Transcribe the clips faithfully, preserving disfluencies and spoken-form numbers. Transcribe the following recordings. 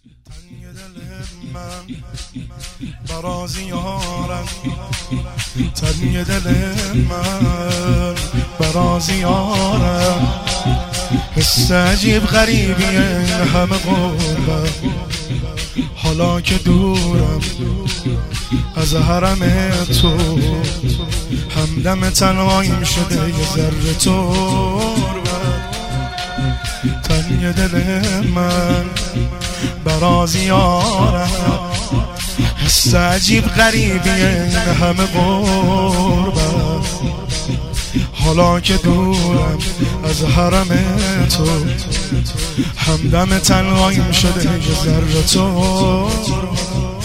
تنگ دل من برازی یارم، تنگ دل من برازی یارم، حس عجیب غریبی این همه غربت، حالا که دورم از حرم تو، همدم تنهاییم شده یه ذره تربت. تنگ دل من برازی یارم، حس عجیب غریبی این همه غربت، حالا که دورم از حرم تو، همدم تنهاییم شده یه ذره تربت.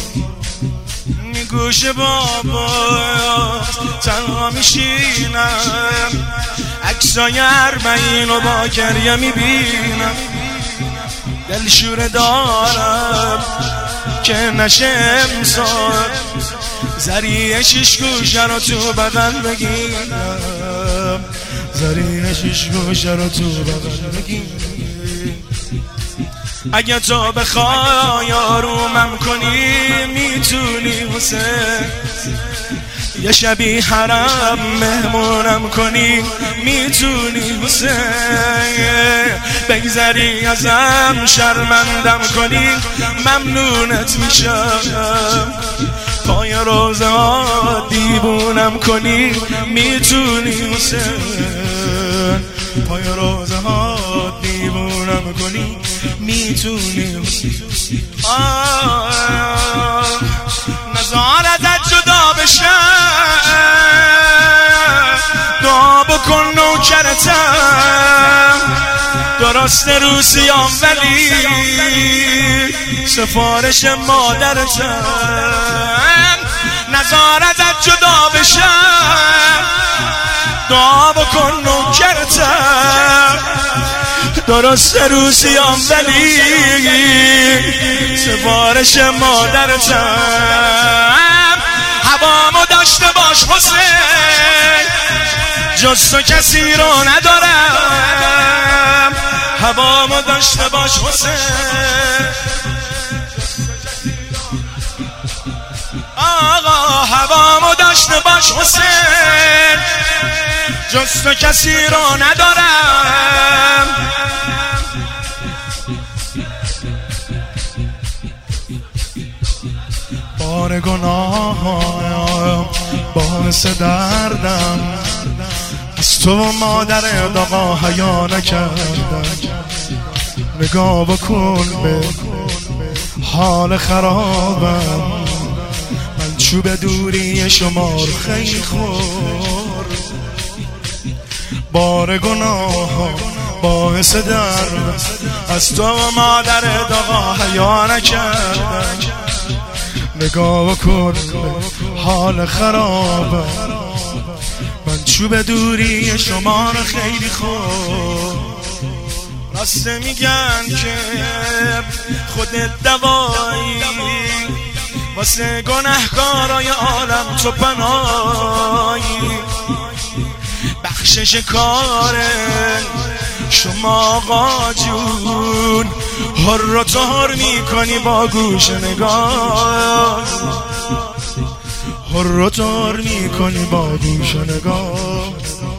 گوش بابا تنها میشینم، عکسای اربعین و با گریه میبینم، دلشوره دارم که نشه امسال زریع شیش گوشه رو تو بغل بگیرم، زریع شیش گوشه رو تو بغل بگیرم. اگه تو بخوای آرومم کنی میتونی حسین، یه شبی حرم مهمونم کنی میتونی حسین، بگذری ازم شرمندم کنی ممنونت میشم، پای روزه ها دیوونم کنی میتونی حسین، پای روزه ها دیوونم کنی میتونی حسین. نزار ازت جدا بشم، دعا بکن نوکرتم، درست روسیام ولی سفارش مادرتم. نزار ازت جدا بشم، دعا بکن نوکرتم، درست روسیام ولی سفارش مادرتم. هوامو داشته باش حسین، جز تو کسی رو ندارم، هوامو داشته باش حسین، آقا هوامو داشته باش حسین، جز تو کسی رو ندارم. بار گناهم باعث دردم، از تو مادر آقا حیا نکردم، نگاه بکن به حال خرابم، من چوب دوری شمار خیلی خور. بار گناه باعث درد، از تو مادر آقا حیا نکردم، نگاه کن حال خرابم، من چوب دوری شما رو خیلی خوب. راسته میگن که خودت دوایی، واسه گناهکارای عالم تو پناهی، بخشش کاره شما آقا جون، هر رو تهر میکنی با گوش نگاه، هر رو تهر میکنی با گوش نگاه.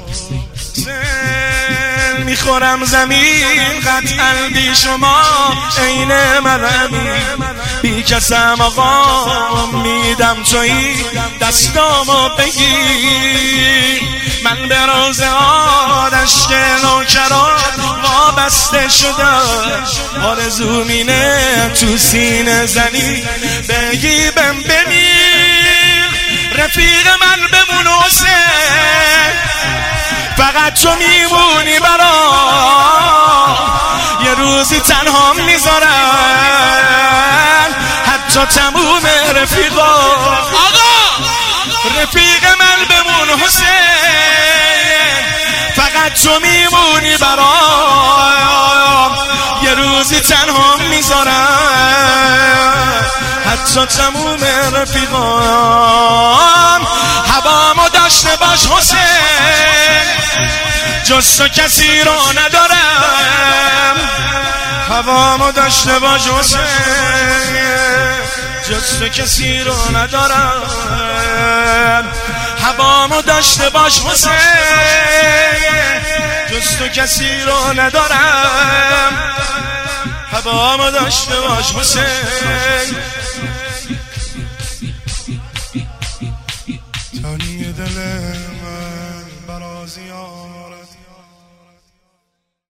سل میخورم زمین قطعا بی شما عین مرمی، بی کسم آقا میدم تویی دستامو بگیر، من به روز آدش که نوکرات وابسته شدم، آرزو مینه تو سینه زنی بگی بم بمیر، رفیق من بمون حسین، فقط تو میمونی برام، یه روزی تنها میذارم حتی تموم رفیقا. آقا رفیق من بمون حسین، فقط تو میمونی برام، یه روزی تنها میذارم حتی تموم رفیقام. هوامو داشته باش حسین، جز تو کسی رو ندارم، هوامو داشته باش حسین جز تو کسی رو ندارم هوامو داشته باش حسین جز تو کسی رو ندارم هوامو داشته باش حسین تانی دل من برازیان